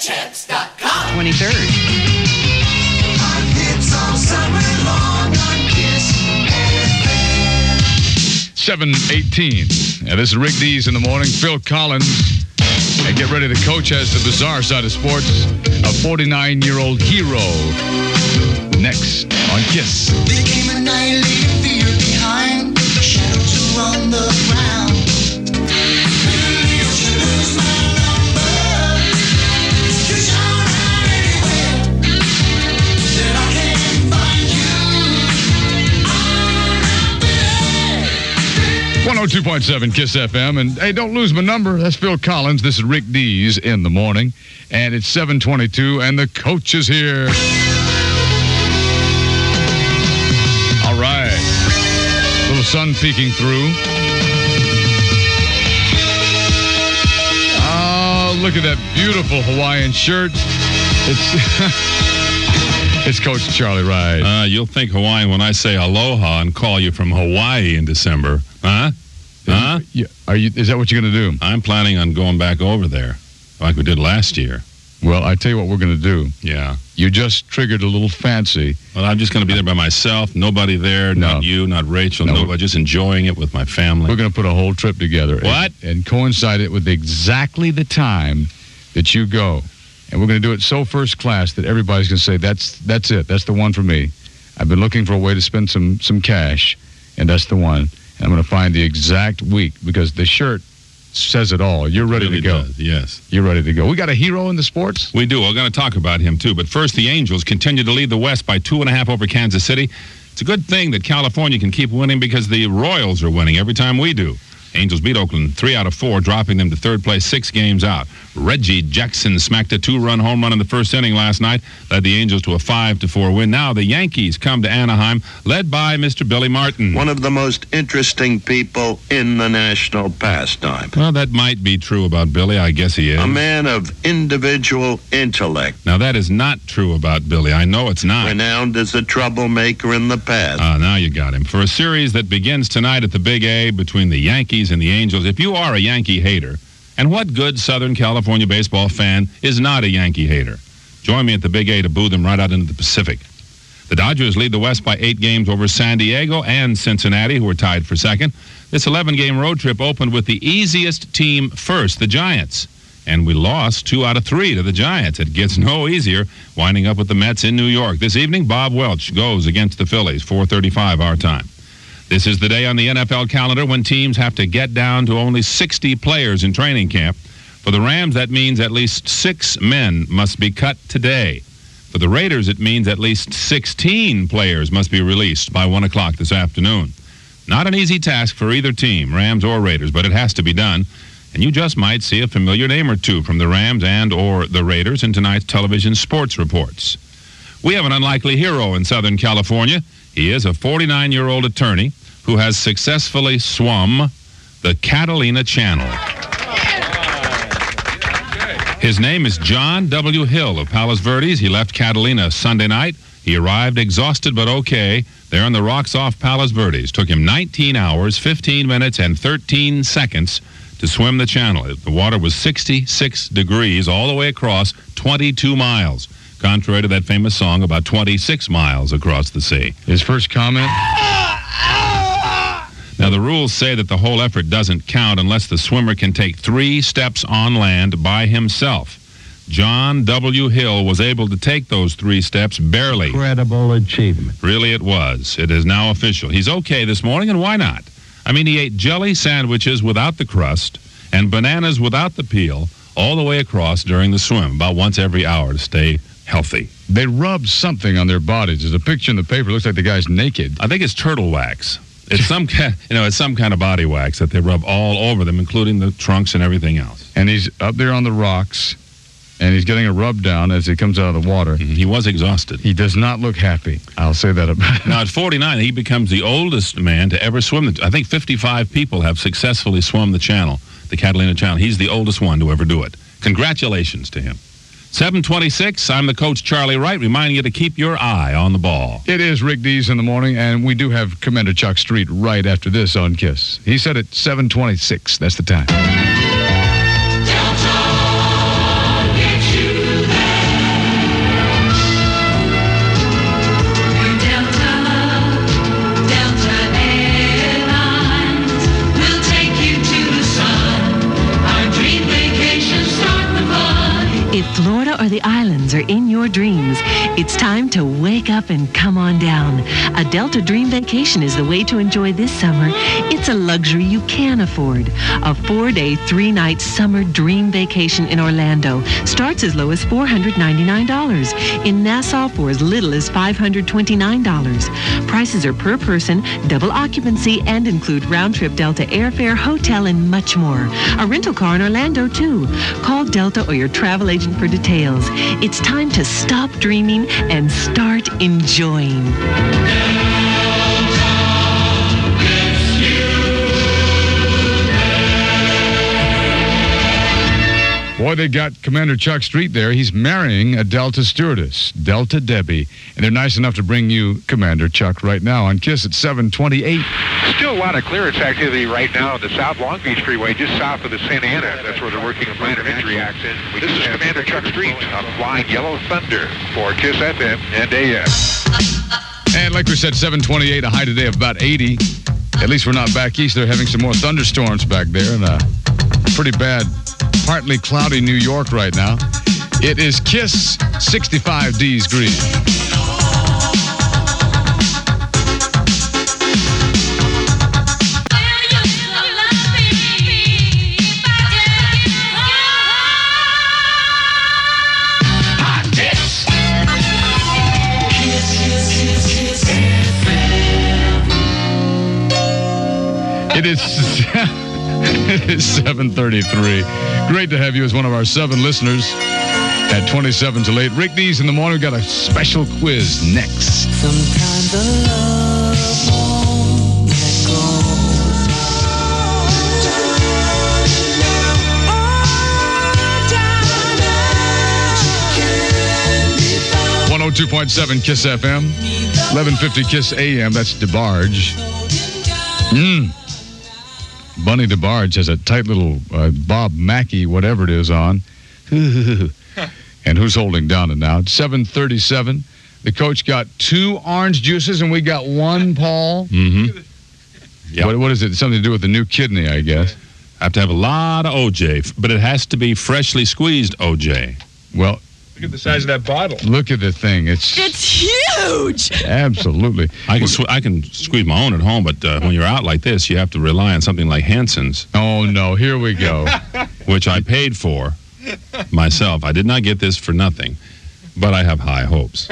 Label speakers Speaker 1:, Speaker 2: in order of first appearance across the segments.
Speaker 1: CoachHeads.com.
Speaker 2: 23rd.
Speaker 3: Hits all summer long on Kiss FM.
Speaker 4: 7:18. This is Rick Dees in the morning. Phil Collins. And get ready. The coach has the bizarre side of sports. A 49-year-old hero. Next on Kiss.
Speaker 3: There came a night leaving fear behind. Shadows around the ground. You should lose my number. 'Cause you're not anywhere that I can't find you. I'm not there.
Speaker 4: 102.7 Kiss FM. And hey, don't lose my number. That's Phil Collins. This is Rick Dees in the morning. And it's 7:22, and the coach is here. All right. Little sun peeking through. Oh, look at that beautiful Hawaiian shirt. It's Coach Charlie Wright.
Speaker 5: You'll think Hawaiian when I say aloha and call you from Hawaii in December. Huh? Huh?
Speaker 4: Is that what you're going to do?
Speaker 5: I'm planning on going back over there like we did last year.
Speaker 4: Well, I tell you what we're going to do.
Speaker 5: Yeah.
Speaker 4: You just triggered a little fancy.
Speaker 5: Well, I'm just going to be there by myself. Nobody there.
Speaker 4: No.
Speaker 5: Not you, not Rachel.
Speaker 4: No.
Speaker 5: Nobody. Just enjoying it with my family.
Speaker 4: We're going to put a whole trip together.
Speaker 5: What?
Speaker 4: And coincide it with exactly the time that you go. And we're going to do it so first class that everybody's going to say, that's it. That's the one for me. I've been looking for a way to spend some cash, and that's the one. And I'm going to find the exact week because the shirt says it all. You're ready
Speaker 5: Really
Speaker 4: to go.
Speaker 5: does, yes.
Speaker 4: You're ready to go. We got a hero in the sports?
Speaker 5: We do. We're going to talk about him, too. But first, the Angels continue to lead the West by 2.5 over Kansas City. It's a good thing that California can keep winning because the Royals are winning every time we do. Angels beat Oakland 3 out of 4, dropping them to third place 6 games out. Reggie Jackson smacked a 2-run home run in the first inning last night, led the Angels to a 5-4 win. Now the Yankees come to Anaheim, led by Mr. Billy Martin.
Speaker 6: One of the most interesting people in the national pastime.
Speaker 5: Well, that might be true about Billy. I guess he is.
Speaker 6: A man of individual intellect.
Speaker 5: Now, that is not true about Billy. I know it's not.
Speaker 6: Renowned as a troublemaker in the past.
Speaker 5: Now you got him. For a series that begins tonight at the Big A between the Yankees and the Angels, if you are a Yankee hater, and what good Southern California baseball fan is not a Yankee hater? Join me at the Big A to boo them right out into the Pacific. The Dodgers lead the West by 8 games over San Diego and Cincinnati, who are tied for second. This 11-game road trip opened with the easiest team first, the Giants. And we lost 2 out of 3 to the Giants. It gets no easier, winding up with the Mets in New York. This evening, Bob Welch goes against the Phillies, 4:35 our time. This is the day on the NFL calendar when teams have to get down to only 60 players in training camp. For the Rams, that means at least 6 men must be cut today. For the Raiders, it means at least 16 players must be released by 1 o'clock this afternoon. Not an easy task for either team, Rams or Raiders, but it has to be done. And you just might see a familiar name or two from the Rams and or the Raiders in tonight's television sports reports. We have an unlikely hero in Southern California. He is a 49-year-old attorney who has successfully swum the Catalina Channel. His name is John W. Hill of Palos Verdes. He left Catalina Sunday night. He arrived exhausted but okay there on the rocks off Palos Verdes. Took him 19 hours, 15 minutes, and 13 seconds to swim the channel. The water was 66 degrees all the way across 22 miles, contrary to that famous song about 26 miles across the sea.
Speaker 4: His first comment?
Speaker 5: Now, the rules say that the whole effort doesn't count unless the swimmer can take 3 steps on land by himself. John W. Hill was able to take those 3 steps barely.
Speaker 7: Incredible achievement.
Speaker 5: Really, it was. It is now official. He's okay this morning, and why not? I mean, he ate jelly sandwiches without the crust and bananas without the peel all the way across during the swim, about once every hour to stay healthy.
Speaker 4: They rubbed something on their bodies. There's a picture in the paper. It looks like the guy's naked.
Speaker 5: I think it's turtle wax. It's some kind of body wax that they rub all over them, including the trunks and everything else.
Speaker 4: And he's up there on the rocks, and he's getting a rub down as he comes out of the water.
Speaker 5: He was exhausted.
Speaker 4: He does not look happy. I'll say that about him.
Speaker 5: Now, at 49, he becomes the oldest man to ever swim. I think 55 people have successfully swum the channel, the Catalina Channel. He's the oldest one to ever do it. Congratulations to him. 7:26, I'm the coach, Charlie Wright, reminding you to keep your eye on the ball.
Speaker 4: It is Rick Dees in the morning, and we do have Commander Chuck Street right after this on KISS. He said at 7:26. That's the time.
Speaker 3: Downtown, get you.
Speaker 1: If Florida or the islands are in your dreams, it's time to wake up and come on down. A Delta Dream Vacation is the way to enjoy this summer. It's a luxury you can afford. A 4-day, 3-night summer dream vacation in Orlando starts as low as $499. In Nassau for as little as $529. Prices are per person, double occupancy, and include round-trip Delta airfare, hotel, and much more. A rental car in Orlando, too. Call Delta or your travel agent for details. It's time to stop dreaming and start enjoying.
Speaker 4: Boy, they got Commander Chuck Street there. He's marrying a Delta stewardess, Delta Debbie. And they're nice enough to bring you Commander Chuck right now on KISS at 728.
Speaker 2: Still a lot of clearance activity right now on the South Long Beach Freeway, just south of the Santa Ana. That's where they're working a minor injury accident. This is Commander Chuck Street on Flying Yellow Thunder for KISS FM and AM.
Speaker 4: And like we said, 728, a high today of about 80. At least we're not back east. They're having some more thunderstorms back there and a pretty bad, partly cloudy New York right now. It is KISS, 65 degrees. It is 7:33. Great to have you as one of our 7 listeners at 27 till 8. Rick Dees in the morning. We've got a special quiz next.
Speaker 3: Sometimes the love won't let go.
Speaker 4: 102.7 KISS FM, 1150 KISS AM. That's DeBarge. Bunny DeBarge has a tight little Bob Mackey, whatever it is, on. And who's holding down it now? It's 7:37. The coach got 2 orange juices, and we got 1, Paul.
Speaker 5: Mm-hmm. Yep.
Speaker 4: What is it? Something to do with the new kidney, I guess.
Speaker 5: I have to have a lot of OJ, but it has to be freshly squeezed OJ.
Speaker 4: Well,
Speaker 7: look at the size of that bottle.
Speaker 4: Look at the thing. It's
Speaker 1: huge.
Speaker 4: Absolutely.
Speaker 5: I can squeeze my own at home, but when you're out like this, you have to rely on something like Henson's.
Speaker 4: Oh, no. Here we go.
Speaker 5: Which I paid for myself. I did not get this for nothing, but I have high hopes.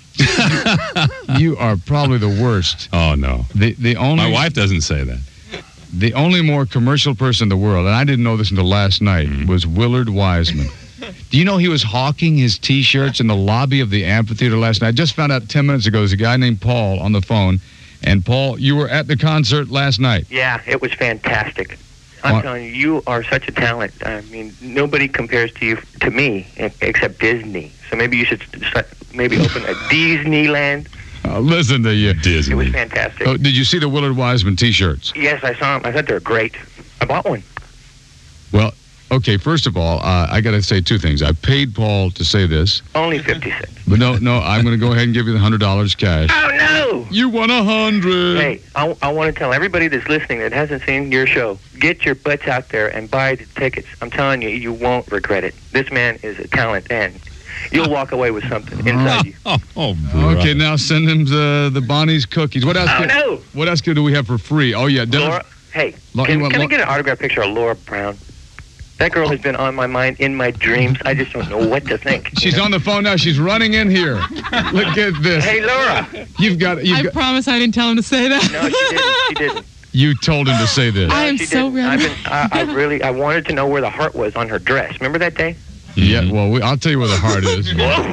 Speaker 4: You are probably the worst.
Speaker 5: Oh, no.
Speaker 4: The only
Speaker 5: My wife doesn't say that.
Speaker 4: The only more commercial person in the world, and I didn't know this until last night, was Willard Wiseman. Do you know he was hawking his T-shirts in the lobby of the amphitheater last night? I just found out 10 minutes ago there's a guy named Paul on the phone. And, Paul, you were at the concert last night.
Speaker 8: Yeah, it was fantastic. I'm telling you, you are such a talent. I mean, nobody compares to me except Disney. So maybe you should maybe open a Disneyland.
Speaker 4: Listen to you.
Speaker 5: Disney.
Speaker 8: It was fantastic.
Speaker 4: Oh, did you see the Willard Wiseman T-shirts?
Speaker 8: Yes, I saw them. I thought they were great. I bought one.
Speaker 4: Well, okay, first of all, I got to say 2 things. I paid Paul to say this.
Speaker 8: Only 50 cents.
Speaker 4: But no, I'm going to go ahead and give you the $100 cash.
Speaker 8: Oh, no!
Speaker 4: You won 100.
Speaker 8: Hey, I want to tell everybody that's listening that hasn't seen your show, get your butts out there and buy the tickets. I'm telling you, you won't regret it. This man is a talent, and you'll walk away with something inside you.
Speaker 4: Okay, now send him the Bonnie's cookies. What else?
Speaker 8: No!
Speaker 4: What else do we have for free? Oh, yeah.
Speaker 8: Laura, hey, can I get an autograph picture of Laura Brown? That girl has been on my mind in my dreams. I just don't know what to think.
Speaker 4: She's on the phone now. She's running in here. Look at this.
Speaker 8: Hey, Laura.
Speaker 1: I promise I didn't tell him to say that.
Speaker 8: No, she didn't.
Speaker 4: You told him to say this.
Speaker 1: I am so ready.
Speaker 8: I wanted to know where the heart was on her dress. Remember that day?
Speaker 4: Yeah, well, I'll tell you where the heart is.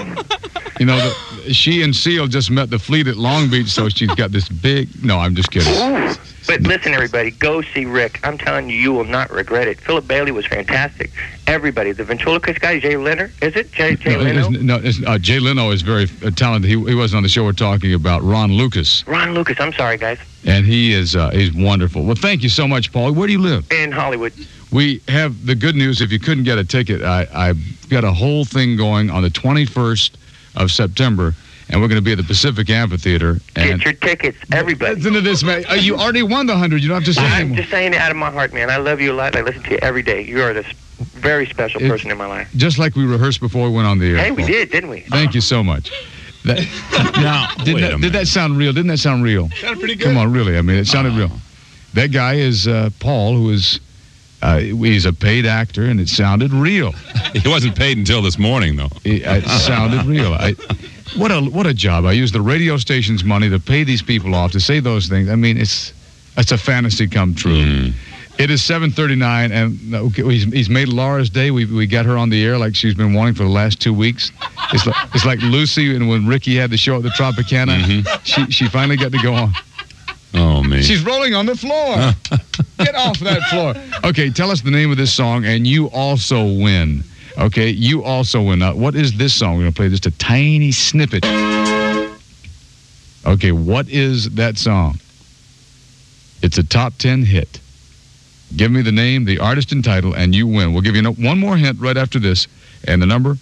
Speaker 4: You know, she and Seal just met the fleet at Long Beach, so she's got this big... No, I'm just kidding.
Speaker 8: Ooh. But listen, everybody, go see Rick. I'm telling you, you will not regret it. Philip Bailey was fantastic. Everybody, the ventriloquist guy, Jay Leno, is it? Jay Leno?
Speaker 4: Jay Leno is very talented. He wasn't on the show. We're talking about Ron Lucas.
Speaker 8: Ron Lucas, I'm sorry, guys.
Speaker 4: And he is he's wonderful. Well, thank you so much, Paul. Where do you live?
Speaker 8: In Hollywood.
Speaker 4: We have the good news. If you couldn't get a ticket, I've got a whole thing going on the 21st of September. And we're going to be at the Pacific Amphitheater. And
Speaker 8: get your tickets, everybody.
Speaker 4: Listen to this, man. You already won the 100. You don't have to say anymore.
Speaker 8: I'm just saying it out of my heart, man. I love you a lot. I listen to you every day. You are the very special person in my life.
Speaker 4: Just like we rehearsed before we went on the air.
Speaker 8: Hey, we did, didn't we?
Speaker 4: Thank you so much. Now, did that sound real? Didn't that sound real?
Speaker 5: Sounded pretty good.
Speaker 4: Come on, really. I mean, it sounded real. That guy is Paul, who is he's a paid actor, and it sounded real.
Speaker 5: He wasn't paid until this morning, though.
Speaker 4: It sounded real. What a job. I used the radio station's money to pay these people off to say those things. I mean, it's a fantasy come true. It is 7:39, and he's made Laura's day. We got her on the air like she's been wanting for the last 2 weeks. It's like Lucy, and when Ricky had the show at the Tropicana, she finally got to go on.
Speaker 5: Oh, man.
Speaker 4: She's rolling on the floor. Get off that floor. Okay, tell us the name of this song, and you also win. Okay, you also win. Now, what is this song? We're going to play just a tiny snippet. Okay, what is that song? It's a top 10 hit. Give me the name, the artist and title, and you win. We'll give you one more hint right after this, and the number,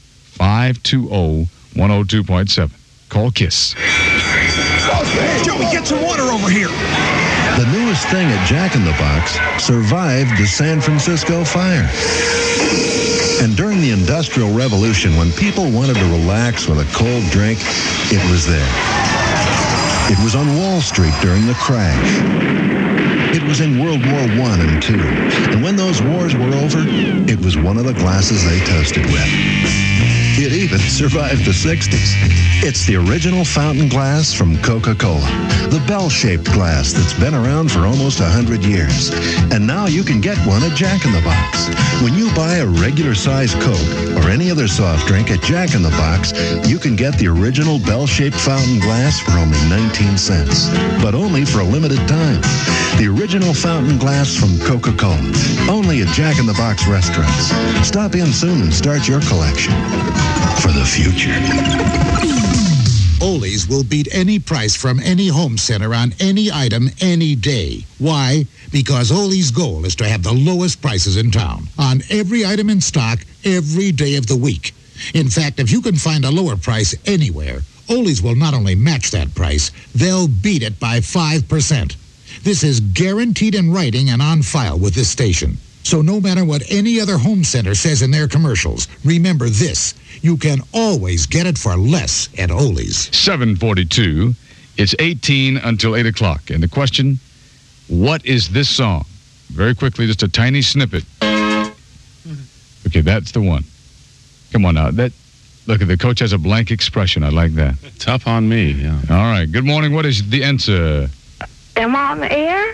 Speaker 4: 520-102.7. Call KISS.
Speaker 7: Joey, get some water over here.
Speaker 9: The newest thing at Jack in the Box survived the San Francisco fire. And during the Industrial Revolution, when people wanted to relax with a cold drink, it was there. It was on Wall Street during the crash. It was in World War I and II. And when those wars were over, it was one of the glasses they toasted with. It even survived the 60s. It's the original fountain glass from Coca-Cola. The bell-shaped glass that's been around for almost 100 years. And now you can get one at Jack in the Box. When you buy a regular-sized Coke or any other soft drink at Jack in the Box, you can get the original bell-shaped fountain glass for only 19 cents. But only for a limited time. The original fountain glass from Coca-Cola. Only at Jack in the Box restaurants. Stop in soon and start your collection. For the future.
Speaker 7: Ollie's will beat any price from any home center on any item any day. Why? Because Ollie's goal is to have the lowest prices in town on every item in stock every day of the week. In fact, if you can find a lower price anywhere, Ollie's will not only match that price, they'll beat it by 5%. This is guaranteed in writing and on file with this station. So no matter what any other home center says in their commercials, remember this. You can always get it for less at Ollie's.
Speaker 4: 7:42. It's 18 until 8 o'clock. And the question, what is this song? Very quickly, just a tiny snippet. Okay, that's the one. Come on now. Look, the coach has a blank expression. I like that.
Speaker 5: Tough on me, yeah.
Speaker 4: All right. Good morning. What is the answer?
Speaker 10: Am I on the air?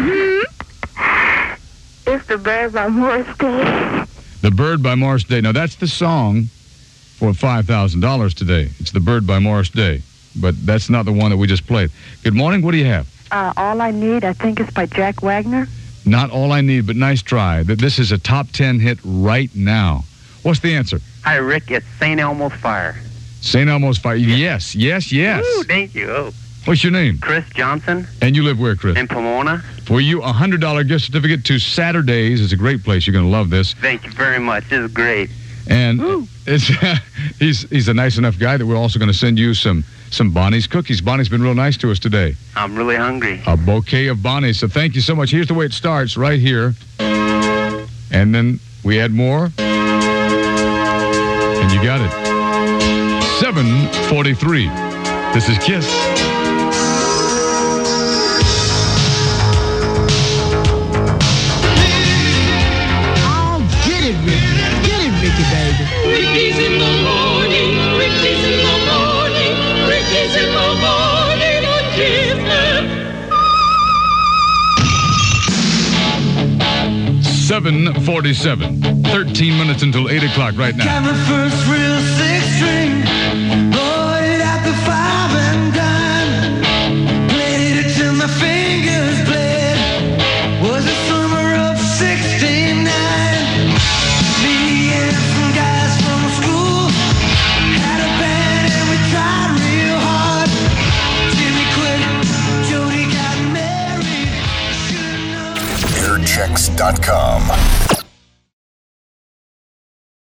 Speaker 10: It's The Bird by Morris Day.
Speaker 4: The Bird by Morris Day. Now, that's the song for $5,000 today. It's The Bird by Morris Day. But that's not the one that we just played. Good morning. What do you have?
Speaker 10: All I Need, I think it's by Jack Wagner.
Speaker 4: Not All I Need, but nice try. This is a top 10 hit right now. What's the answer?
Speaker 8: Hi, Rick. It's St. Elmo's Fire.
Speaker 4: St. Elmo's Fire. Yes.
Speaker 8: Ooh, thank you. Oh.
Speaker 4: What's your name?
Speaker 8: Chris Johnson.
Speaker 4: And you live where, Chris?
Speaker 8: In Pomona.
Speaker 4: For you, a $100 gift certificate to Saturdays. It's a great place. You're going to love this.
Speaker 8: Thank you very much. This is great.
Speaker 4: And it's he's a nice enough guy that we're also going to send you some Bonnie's cookies. Bonnie's been real nice to us today.
Speaker 8: I'm really hungry.
Speaker 4: A bouquet of Bonnie's. So thank you so much. Here's the way it starts right here. And then we add more. And you got it. 7:43. This is KISS.
Speaker 11: Ricky, baby.
Speaker 3: Ricky's in the morning, Ricky's in the morning, Ricky's in the morning on KISS.
Speaker 4: 7:47. 13 minutes until 8 o'clock right now.
Speaker 3: Got my first real six-string, bought it at the 5 and dime. Played it till my fingers bled. Was the summer of '69. Me and some guys from school had a band and we tried real hard. Jimmy quit, Jody got married.
Speaker 12: Airchecks.com.